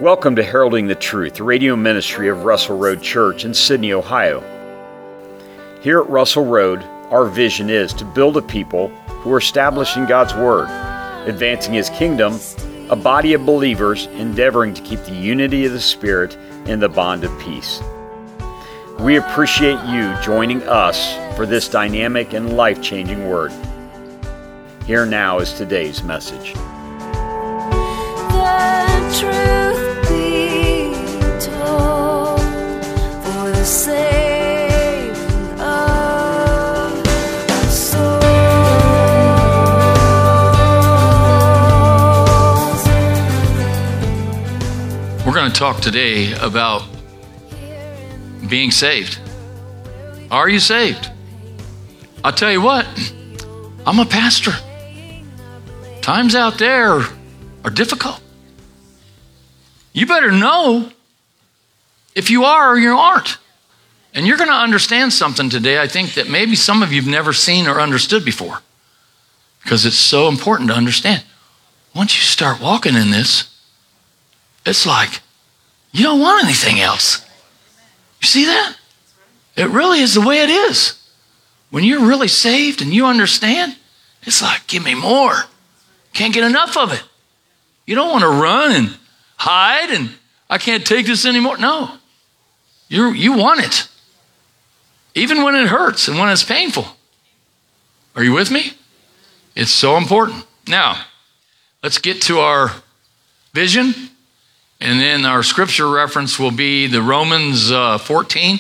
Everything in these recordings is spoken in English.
Welcome to Heralding the Truth, the radio ministry of Russell Road Church in Sydney, Ohio. Here at Russell Road, our vision is to build a people who are establishing God's Word, advancing His kingdom, a body of believers endeavoring to keep the unity of the Spirit in the bond of peace. We appreciate you joining us for this dynamic and life-changing Word. Here now is today's message. The truth be told, for the saving of souls. We're going to talk today about being saved. Are you saved? I'll tell you what, I'm a pastor. Times out there are difficult. You better know if you are or you aren't. And you're going to understand something today, I think, that maybe some of you have never seen or understood before. Because it's so important to understand. Once you start walking in this, it's like you don't want anything else. You see that? It really is the way it is. When you're really saved and you understand, it's like, give me more. Can't get enough of it. You don't want to run and hide and I can't take this anymore. No, you want it. Even when it hurts and when it's painful. Are you with me? It's so important. Now, let's get to our vision. And then our scripture reference will be the Romans 14,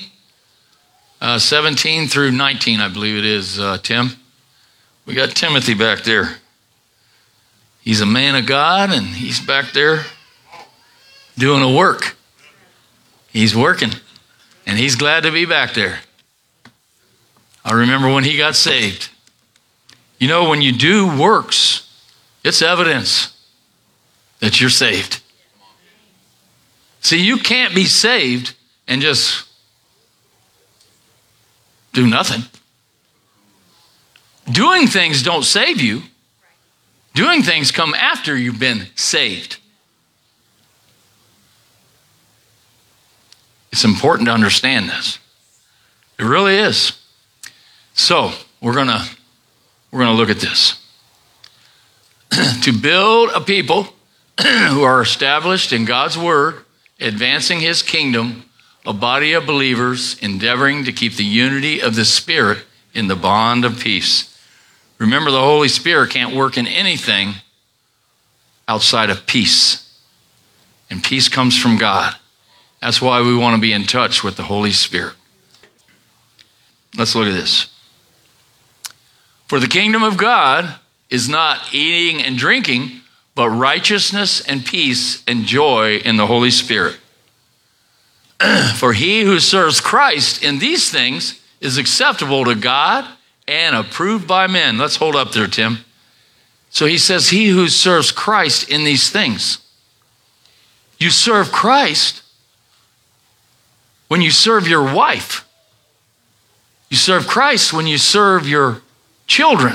17 through 19, I believe it is, Tim. We got Timothy back there. He's a man of God, and he's back there doing a work. He's working, and he's glad to be back there. I remember when he got saved. You know, when you do works, it's evidence that you're saved. See, you can't be saved and just do nothing. Doing things don't save you. Doing things come after you've been saved. It's important to understand this. It really is. So, we're gonna look at this. To build a people who are established in God's Word, advancing His kingdom, a body of believers endeavoring to keep the unity of the Spirit in the bond of peace. Remember, the Holy Spirit can't work in anything outside of peace. And peace comes from God. That's why we want to be in touch with the Holy Spirit. Let's look at this. For the kingdom of God is not eating and drinking, but righteousness and peace and joy in the Holy Spirit. For he who serves Christ in these things is acceptable to God and approved by men. Let's hold up there, Tim. So he says, he who serves Christ in these things. You serve Christ when you serve your wife. You serve Christ when you serve your children.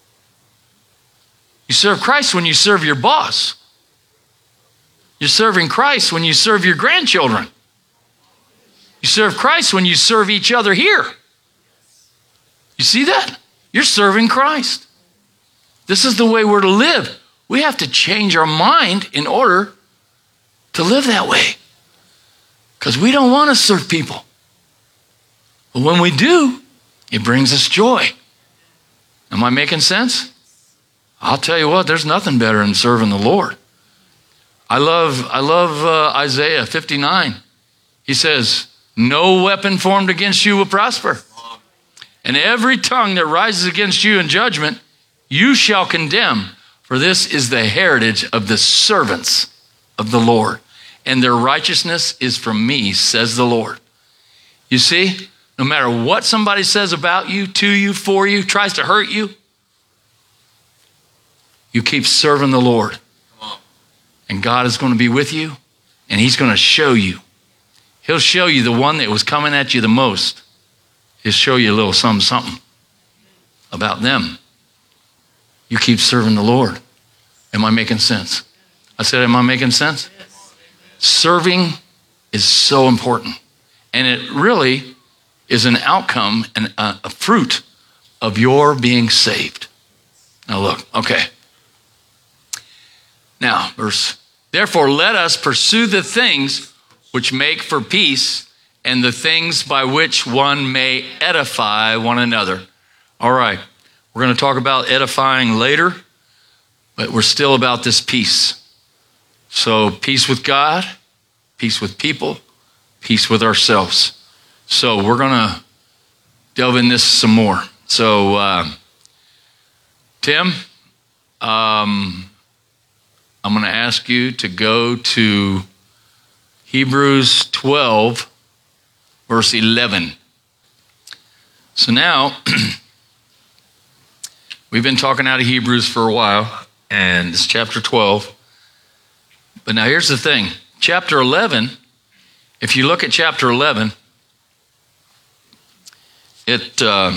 You serve Christ when you serve your boss. You're serving Christ when you serve your grandchildren. You serve Christ when you serve each other here. You see that? You're serving Christ. This is the way we're to live. We have to change our mind in order to live that way. Because we don't want to serve people. But when we do, it brings us joy. Am I making sense? I'll tell you what, there's nothing better than serving the Lord. I love Isaiah 59. He says, no weapon formed against you will prosper. And every tongue that rises against you in judgment, you shall condemn. For this is the heritage of the servants of the Lord. And their righteousness is from me, says the Lord. You see, no matter what somebody says about you, to you, for you, tries to hurt you, you keep serving the Lord. And God is going to be with you, and He's going to show you. He'll show you the one that was coming at you the most. He'll show you a little something about them. You keep serving the Lord. Am I making sense? I said, am I making sense? Serving is so important. And it really is an outcome and a fruit of your being saved. Now look, okay. Now, therefore let us pursue the things which make for peace and the things by which one may edify one another. All right, we're going to talk about edifying later, but we're still about this peace. So peace with God, peace with people, peace with ourselves. So we're going to delve in this some more. So Tim, I'm going to ask you to go to Hebrews 12, verse 11. So now, we've been talking out of Hebrews for a while, and it's chapter 12. But now here's the thing. Chapter 11, if you look at chapter 11, it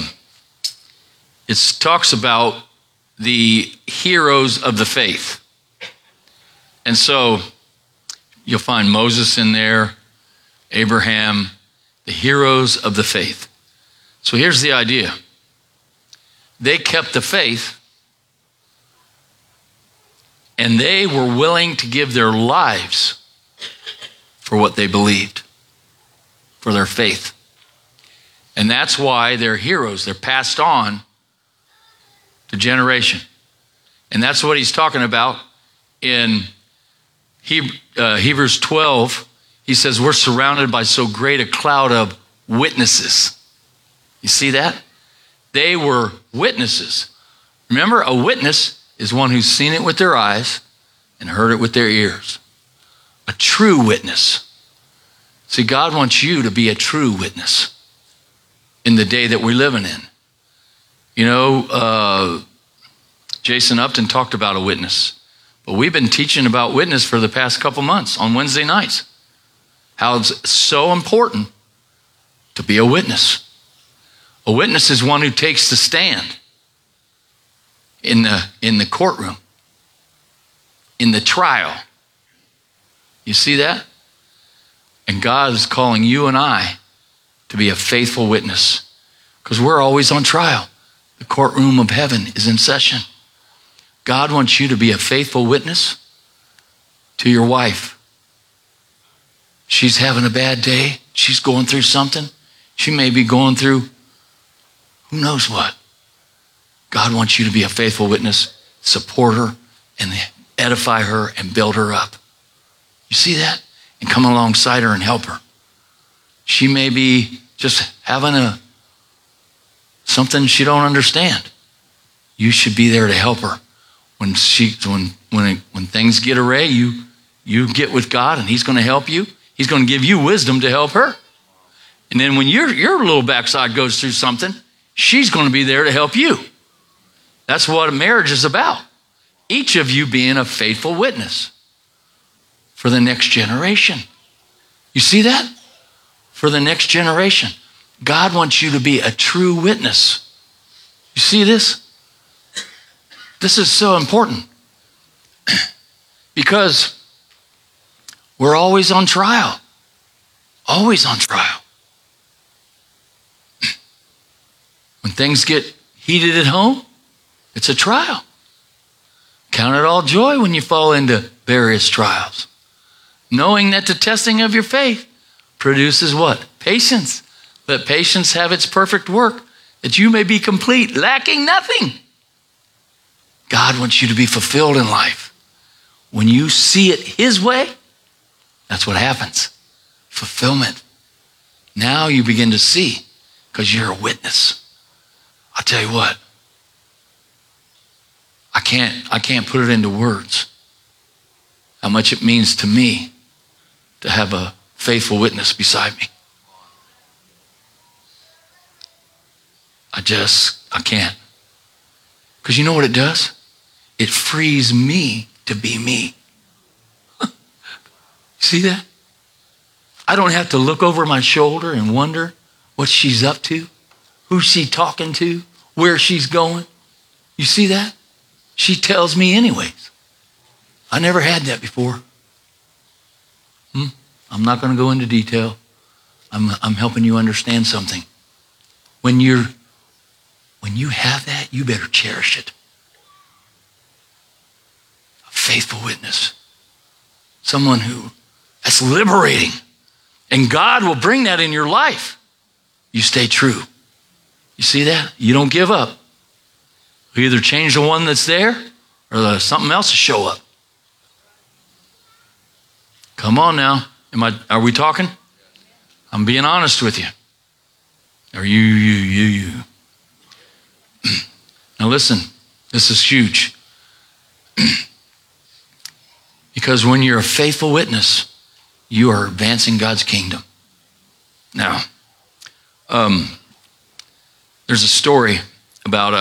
talks about the heroes of the faith. And so you'll find Moses in there, Abraham, the heroes of the faith. So here's the idea. They kept the faith, and they were willing to give their lives for what they believed, for their faith. And that's why they're heroes. They're passed on to generation. And that's what he's talking about in Hebrews 12. He says, we're surrounded by so great a cloud of witnesses. You see that? They were witnesses. Remember, a witness is one who's seen it with their eyes and heard it with their ears. A true witness. See, God wants you to be a true witness in the day that we're living in. You know, Jason Upton talked about a witness, but we've been teaching about witness for the past couple months on Wednesday nights. How it's so important to be a witness. A witness is one who takes the stand in the courtroom, in the trial. You see that? And God is calling you and I to be a faithful witness, because we're always on trial. The courtroom of heaven is in session. God wants you to be a faithful witness to your wife. She's having a bad day. She's going through something. She may be going through who knows what. God wants you to be a faithful witness, support her, and edify her and build her up. You see that? And come alongside her and help her. She may be just having something she don't understand. You should be there to help her. When things get array, you get with God and He's going to help you. He's going to give you wisdom to help her. And then when your little backside goes through something, she's going to be there to help you. That's what a marriage is about. Each of you being a faithful witness for the next generation. You see that? For the next generation. God wants you to be a true witness. You see this? This is so important because we're always on trial. Always on trial. When things get heated at home, it's a trial. Count it all joy when you fall into various trials, knowing that the testing of your faith produces what? Patience. Let patience have its perfect work, that you may be complete, lacking nothing. God wants you to be fulfilled in life. When you see it His way, that's what happens. Fulfillment. Now you begin to see, because you're a witness. I'll tell you what, I can't put it into words how much it means to me to have a faithful witness beside me. I can't. Because you know what it does? It frees me to be me. See that? I don't have to look over my shoulder and wonder what she's up to, who's she talking to, where she's going. You see that? She tells me anyways. I never had that before. I'm not going to go into detail. I'm helping you understand something. When you have that, you better cherish it. A faithful witness. Someone that's liberating. And God will bring that in your life. You stay true. You see that? You don't give up. You either change the one that's there or something else will show up. Come on now. Are we talking? I'm being honest with you. Or you. Now listen, this is huge. Because when you're a faithful witness, you are advancing God's kingdom. Now, there's a story about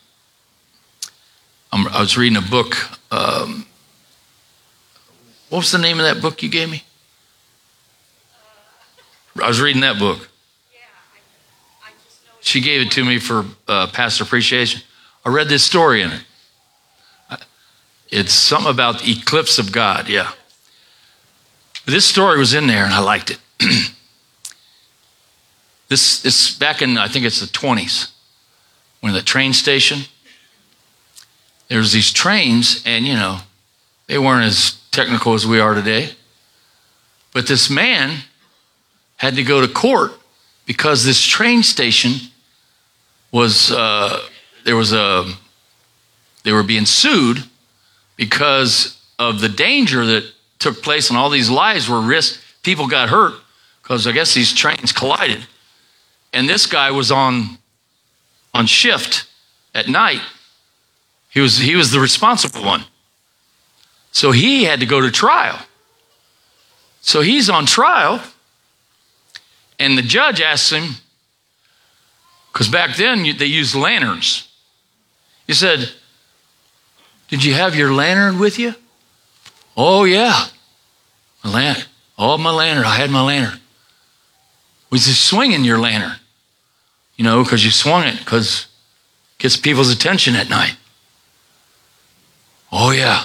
I was reading a book. What was the name of that book you gave me? I was reading that book. She gave it to me for pastor appreciation. I read this story in it. It's something about the eclipse of God, yeah. This story was in there and I liked it. This back in, I think it's the 20s, when the train station, there was these trains and, they weren't as technical as we are today. But this man had to go to court because this train station was, they were being sued because of the danger that took place and all these lives were risked. People got hurt because I guess these trains collided. And this guy was on shift at night. He was the responsible one. So he had to go to trial. So he's on trial, and the judge asks him, because back then they used lanterns. He said, "Did you have your lantern with you?" "Oh, yeah. My lantern. I had my lantern." "Was you swinging your lantern?" Because you swung it, because it gets people's attention at night. "Oh, yeah."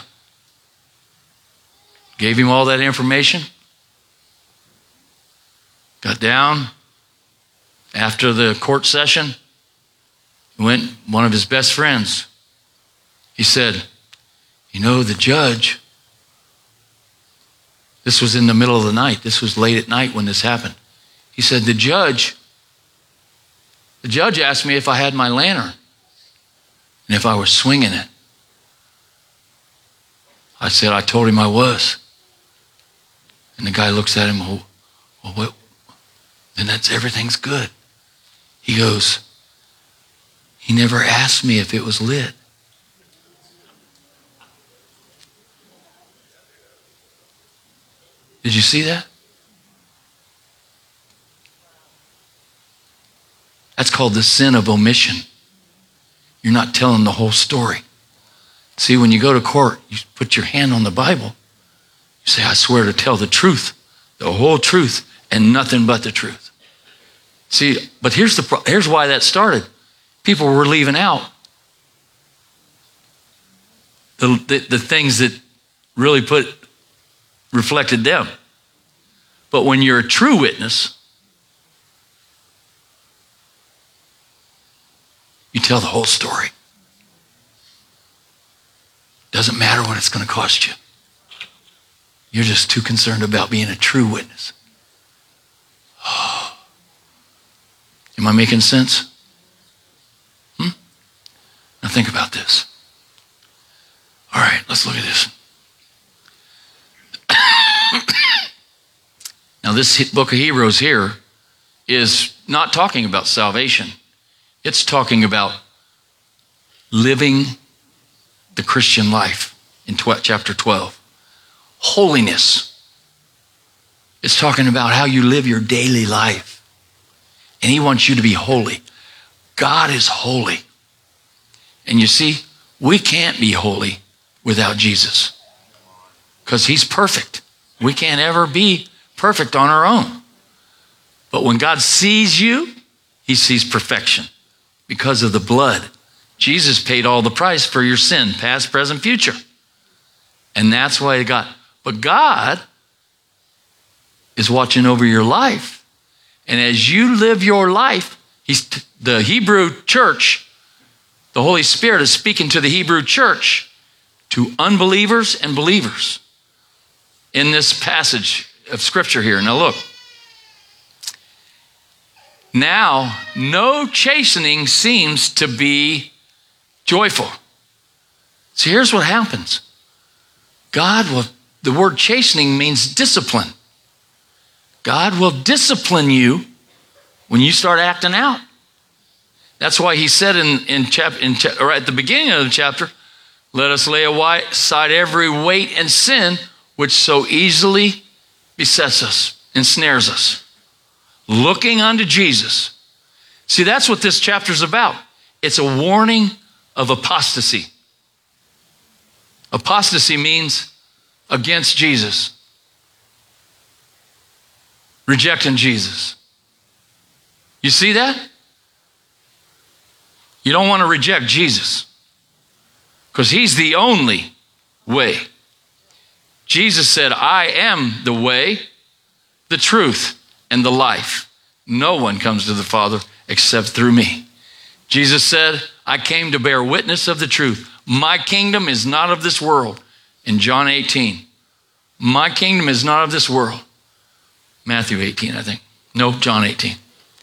Gave him all that information. Got down. After the court session, one of his best friends. He said, the judge, this was in the middle of the night. This was late at night when this happened. He said, the judge asked me if I had my lantern and if I was swinging it. I said, I told him I was. And the guy looks at him, well, what? Then everything's good. He goes, he never asked me if it was lit. Did you see that? That's called the sin of omission. You're not telling the whole story. See, when you go to court, you put your hand on the Bible. You say, I swear to tell the truth, the whole truth, and nothing but the truth. See, but here's why that started. People were leaving out the things that really reflected them. But when you're a true witness, you tell the whole story. Doesn't matter what it's going to cost you. You're just too concerned about being a true witness. Am I making sense? Now think about this. All right, let's look at this. Now this book of Hebrews here is not talking about salvation. It's talking about living the Christian life in chapter 12. Holiness. It's talking about how you live your daily life. And he wants you to be holy. God is holy. And you see, we can't be holy without Jesus. Because he's perfect. We can't ever be perfect on our own. But when God sees you, he sees perfection. Because of the blood. Jesus paid all the price for your sin, past, present, future. And that's why but God is watching over your life. And as you live your life, the Hebrew church, the Holy Spirit is speaking to the Hebrew church, to unbelievers and believers in this passage of Scripture here. Now look. Now, no chastening seems to be joyful. So here's what happens. The word chastening means discipline. God will discipline you when you start acting out. That's why he said right at the beginning of the chapter, let us lay aside every weight and sin which so easily besets us, ensnares us. Looking unto Jesus. See, that's what this chapter is about. It's a warning of apostasy. Apostasy means against Jesus. Rejecting Jesus. You see that? You don't want to reject Jesus because he's the only way. Jesus said, I am the way, the truth, and the life. No one comes to the Father except through me. Jesus said, I came to bear witness of the truth. My kingdom is not of this world. In John 18, my kingdom is not of this world. Matthew 18, I think. No, John 18.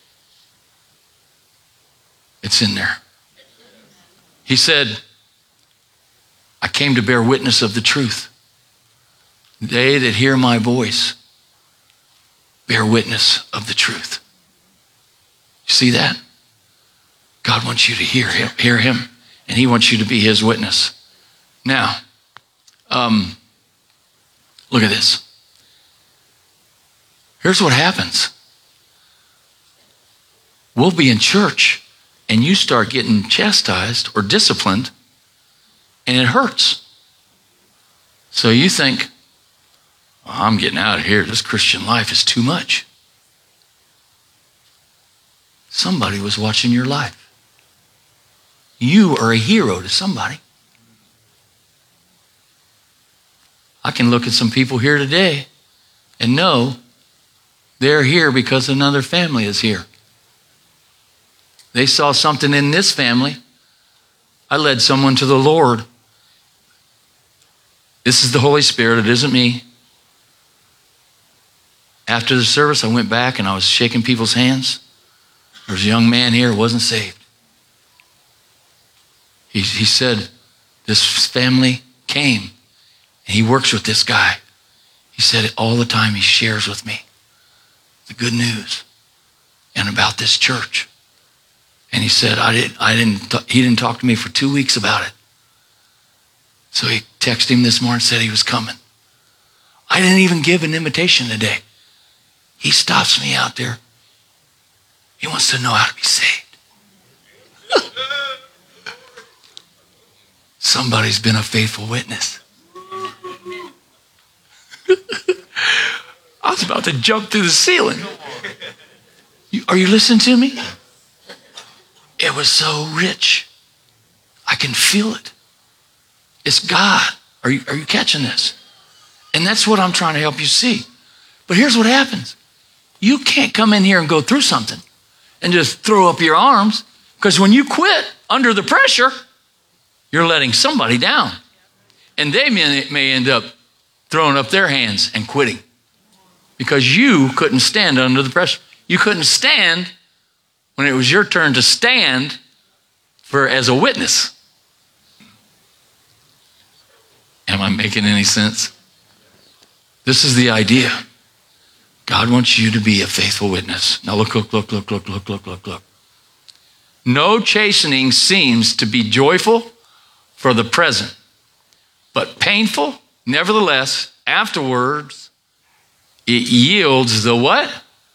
It's in there. He said, I came to bear witness of the truth. They that hear my voice bear witness of the truth. You see that? God wants you to hear him, and he wants you to be his witness. Now, look at this. Here's what happens. We'll be in church, and you start getting chastised or disciplined, and it hurts. So you think, well, I'm getting out of here. This Christian life is too much. Somebody was watching your life. You are a hero to somebody. I can look at some people here today and know they're here because another family is here. They saw something in this family. I led someone to the Lord. This is the Holy Spirit. It isn't me. After the service, I went back and I was shaking people's hands. There was a young man here who wasn't saved. He said, this family came and he works with this guy. He said it all the time. He shares with me the good news and about this church. And he said, he didn't talk to me for 2 weeks about it. So he texted him this morning and said he was coming. I didn't even give an invitation today. He stops me out there. He wants to know how to be saved. Somebody's been a faithful witness. I was about to jump through the ceiling. Are you listening to me? It was so rich. I can feel it. It's God. Are you catching this? And that's what I'm trying to help you see. But here's what happens. You can't come in here and go through something and just throw up your arms, because when you quit under the pressure, you're letting somebody down. And they may end up throwing up their hands and quitting because you couldn't stand under the pressure. You couldn't stand when it was your turn to stand as a witness. Am I making any sense? This is the idea. God wants you to be a faithful witness. Now look. No chastening seems to be joyful for the present, but painful. Nevertheless, afterwards, it yields the what?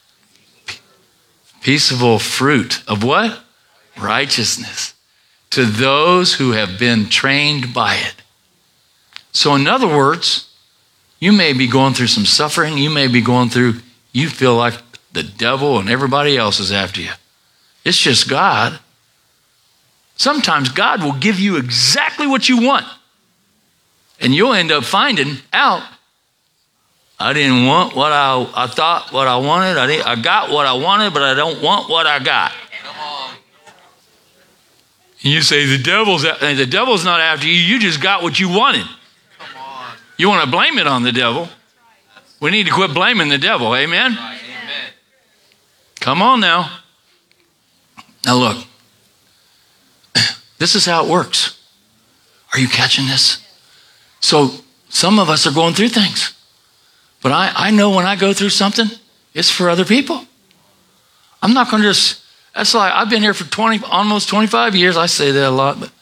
Peaceable fruit of what? Righteousness to those who have been trained by it. So in other words, you may be going through some suffering. You may be going through, you feel like the devil and everybody else is after you. It's just God. Sometimes God will give you exactly what you want. And you'll end up finding out I didn't want what I thought what I wanted. I got what I wanted, but I don't want what I got. And you say, the devil's not after you. You just got what you wanted. You want to blame it on the devil. We need to quit blaming the devil. Amen? Come on now. Now look. This is how it works. Are you catching this? So some of us are going through things. But I know when I go through something, it's for other people. I'm not going to just, that's like, I've been here for almost 25 years. I say that a lot, but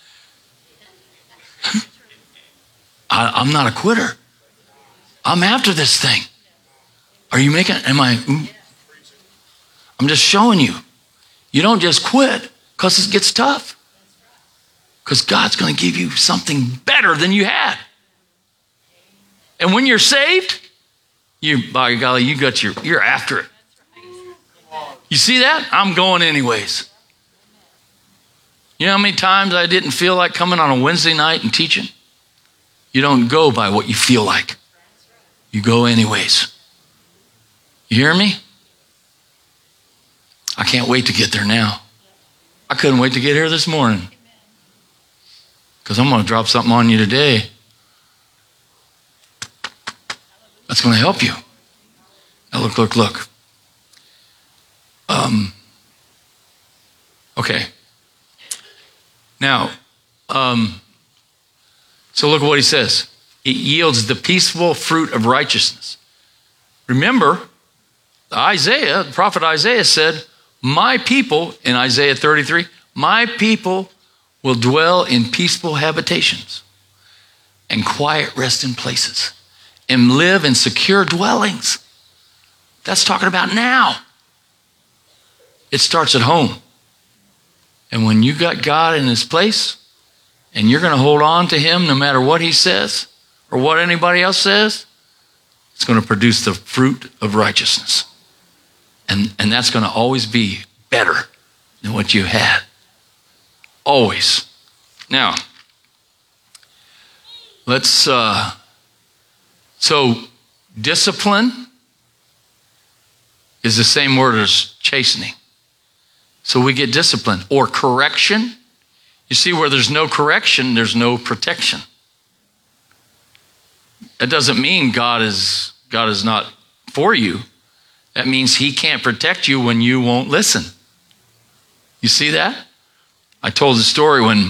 I'm not a quitter. I'm after this thing. Are you making, I'm just showing you. You don't just quit because it gets tough. Because God's going to give you something better than you had. And when you're saved, by golly, you're after it. You see that? I'm going anyways. You know how many times I didn't feel like coming on a Wednesday night and teaching? You don't go by what you feel like. You go anyways. You hear me? I can't wait to get there now. I couldn't wait to get here this morning. Because I'm going to drop something on you today. That's going to help you. Now look. Okay. Now, so look at what he says. It yields the peaceful fruit of righteousness. Remember, the prophet Isaiah said, my people, in Isaiah 33, my people will dwell in peaceful habitations and quiet resting places and live in secure dwellings. That's talking about now. It starts at home. And when you got God in his place and you're going to hold on to him no matter what he says or what anybody else says, it's going to produce the fruit of righteousness. And that's going to always be better than what you had. Always. Now, let's, so discipline is the same word as chastening. So we get discipline or correction. You see, where there's no correction, there's no protection. That doesn't mean God is not for you. That means he can't protect you when you won't listen. You see that? I told the story when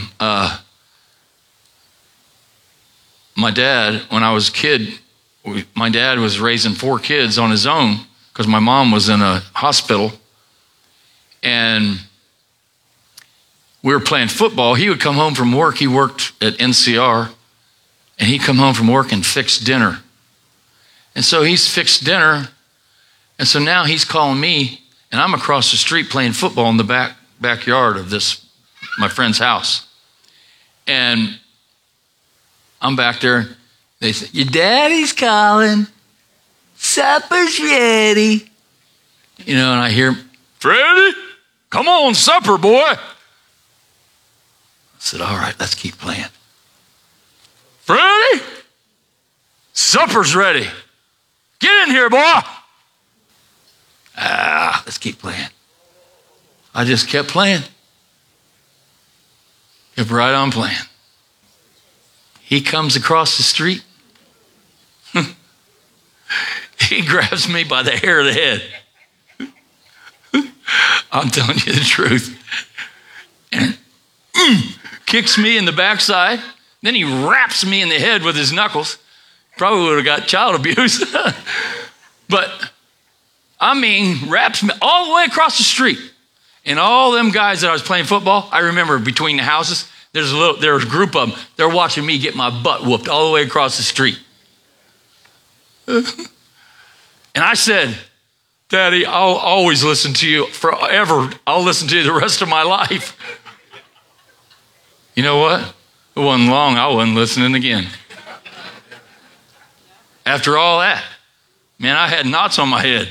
my dad, when I was a kid, my dad was raising 4 kids on his own because my mom was in a hospital. And we were playing football. He would come home from work. He worked at NCR. And he'd come home from work and fix dinner. And so he's fixed dinner. And so now he's calling me. And I'm across the street playing football in the backyard of my friend's house. And I'm back there. They say, your daddy's calling. Supper's ready. You know, and I hear, Freddie, come on, supper, boy. I said, all right, let's keep playing. Freddie, supper's ready. Get in here, boy. Let's keep playing. I just kept playing. Kept right on playing. He comes across the street. He grabs me by the hair of the head. I'm telling you the truth. And kicks me in the backside. Then he raps me in the head with his knuckles. Probably would have got child abuse. But, I mean, raps me all the way across the street. And all them guys that I was playing football, I remember between the houses, there was a group of them. They're watching me get my butt whooped all the way across the street. And I said, Daddy, I'll always listen to you forever. I'll listen to you the rest of my life. You know what? It wasn't long, I wasn't listening again. After all that, man, I had knots on my head.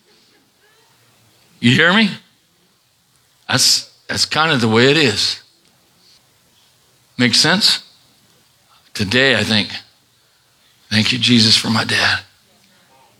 You hear me? That's kind of the way it is. Make sense? Today, I think, thank you, Jesus, for my dad.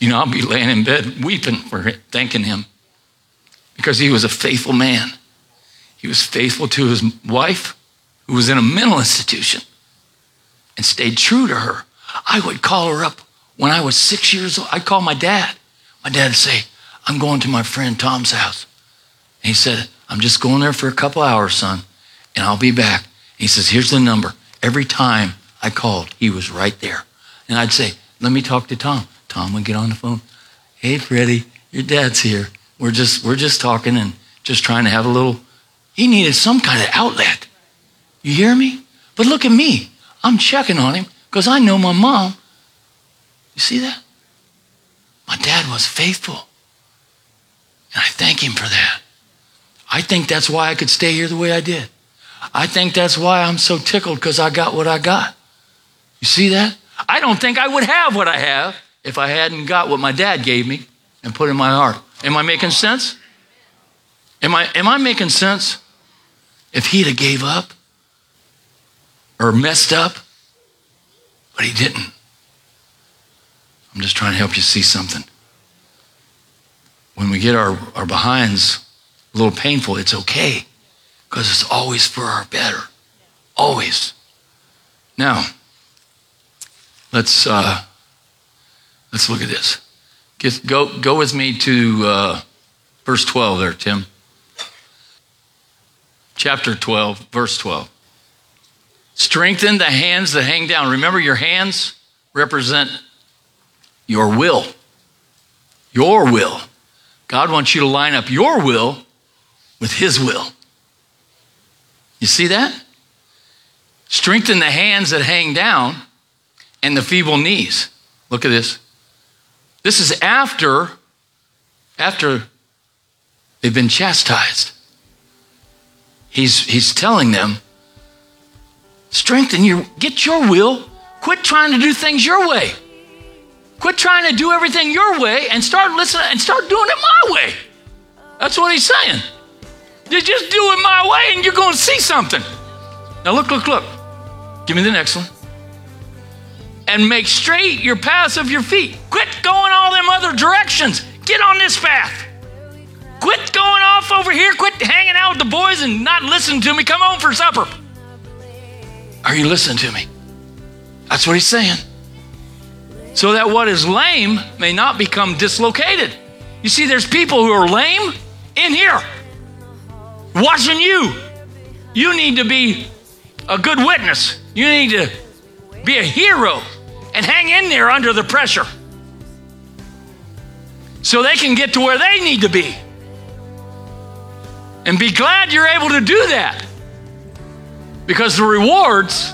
I'll be laying in bed weeping for it, thanking him, because he was a faithful man. He was faithful to his wife, who was in a mental institution, and stayed true to her. I would call her up when I was 6 years old. I'd call my dad. My dad would say, I'm going to my friend Tom's house. And he said, I'm just going there for a couple hours, son, and I'll be back. And he says, here's the number. Every time I called, he was right there. And I'd say, let me talk to Tom. Tom would get on the phone. Hey, Freddie, your dad's here. We're just talking and just trying to have a little. He needed some kind of outlet. You hear me? But look at me. I'm checking on him because I know my mom. You see that? My dad was faithful. And I thank him for that. I think that's why I could stay here the way I did. I think that's why I'm so tickled, because I got what I got. You see that? I don't think I would have what I have if I hadn't got what my dad gave me and put in my heart. Am I making sense? Am I making sense? If he'd have gave up or messed up, but he didn't. I'm just trying to help you see something. When we get our behinds a little painful, it's okay, because it's always for our better. Always. Now, let's look at this. Go with me to verse 12 there, Tim. Chapter 12, verse 12. Strengthen the hands that hang down. Remember, your hands represent your will. Your will. God wants you to line up your will with his will. You see that? Strengthen the hands that hang down and the feeble knees. Look at this. This is after they've been chastised. He's telling them, get your will. Quit trying to do things your way. Quit trying to do everything your way and start listening and start doing it my way. That's what he's saying. You just do it my way and you're going to see something. Now look. Give me the next one. And make straight your paths of your feet. Quit going all them other directions. Get on this path. Quit going off over here. Quit hanging out with the boys and not listening to me. Come home for supper. Are you listening to me? That's what he's saying. So that what is lame may not become dislocated. You see, there's people who are lame in here watching you. You need to be a good witness. You need to be a hero and hang in there under the pressure so they can get to where they need to be. And be glad you're able to do that, because the rewards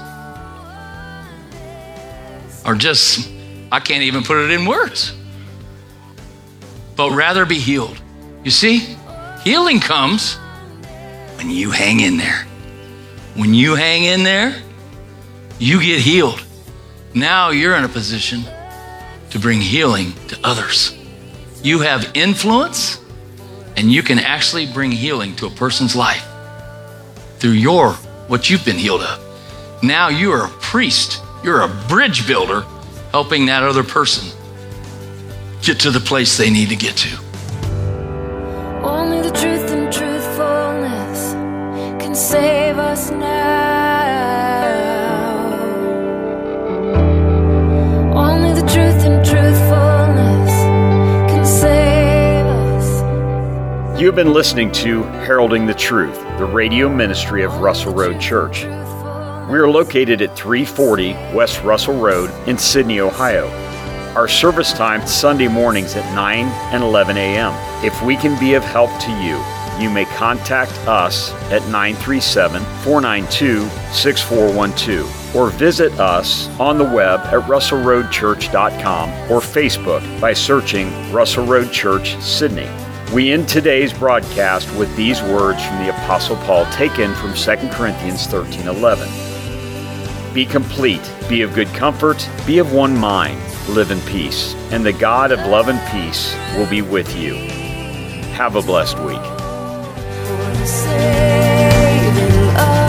are just, I can't even put it in words. But rather be healed. You see, healing comes when you hang in there. When you hang in there, you get healed. Now you're in a position to bring healing to others. You have influence, and you can actually bring healing to a person's life through what you've been healed of. Now you are a priest. You're a bridge builder, helping that other person get to the place they need to get to. Only the truth and truthfulness can save us now. Only the truth and truthfulness can save us. You have been listening to Heralding the Truth, the radio ministry of Russell Road Church. We are located at 340 West Russell Road in Sydney, Ohio. Our service time Sunday mornings at 9 and 11 a.m. If we can be of help to you, you may contact us at 937-492-6412 or visit us on the web at russellroadchurch.com or Facebook by searching Russell Road Church, Sydney. We end today's broadcast with these words from the Apostle Paul taken from 2 Corinthians 13:11. Be complete, be of good comfort, be of one mind, live in peace, and the God of love and peace will be with you. Have a blessed week. For the saving of